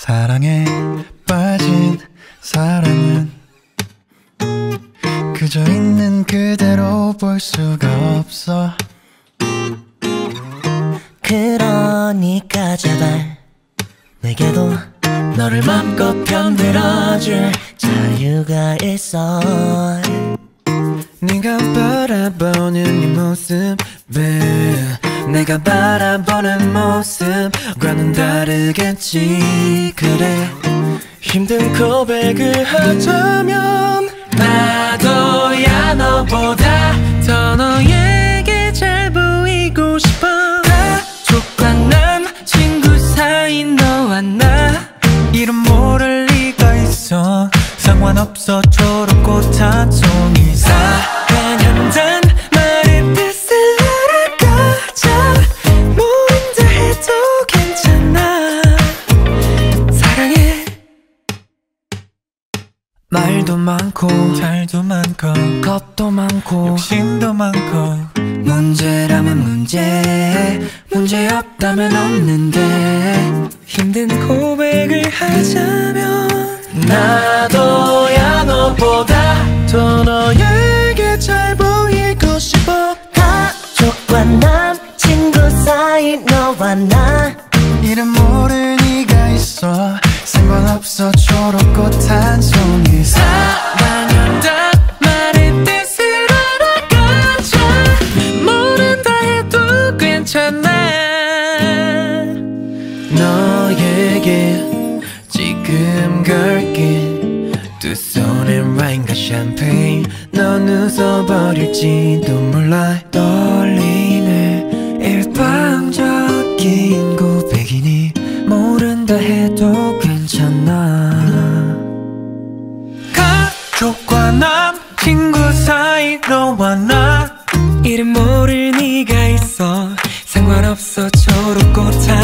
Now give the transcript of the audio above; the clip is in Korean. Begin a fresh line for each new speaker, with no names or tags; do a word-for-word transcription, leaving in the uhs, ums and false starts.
사랑에 빠진 사람은 그저 있는 그대로 볼 수가 없어.
그러니까 제발 내게도 너를 맘껏 편들어줄 자유가 있어.
네가 바라보는 네 모습은 내가 바라보는 모습과는 다르겠지. 그래, 힘든 고백을 하자면 나도야 너보다 더 너에게 잘 보이고 싶어. 가족과 남친구 사이인 너와 나 이름 모를 리가 있어. 상관없어 초록꽃 한 송이 사랑한단 말의 뜻을 알아가자. 모른다 해도 괜찮아. 사랑해. 말도 많고 잘도 많고 겁도 많고 욕심도 많고 문제라면 문제, 문제 없다면 없는데 힘든 고백을 하자면 나도야 너보다 더 너에게 잘 보이고 싶어.
가족과 남친구 사이 너와 나
이름 모를 네가 있어. 상관없어 초록꽃 한 송이 사랑한다 말의 뜻을 알아가자. 모른다 해도 괜찮아. 너에게 지금 걸긴 두 손에 와인과 샴페인. 넌 웃어버릴지도 몰라. 떨리는 일방적인 고백이니 모른다 해도 괜찮아. 가족과 남친구 사이 너와 나 이름 모를 네가 있어. 상관없어 초록꽃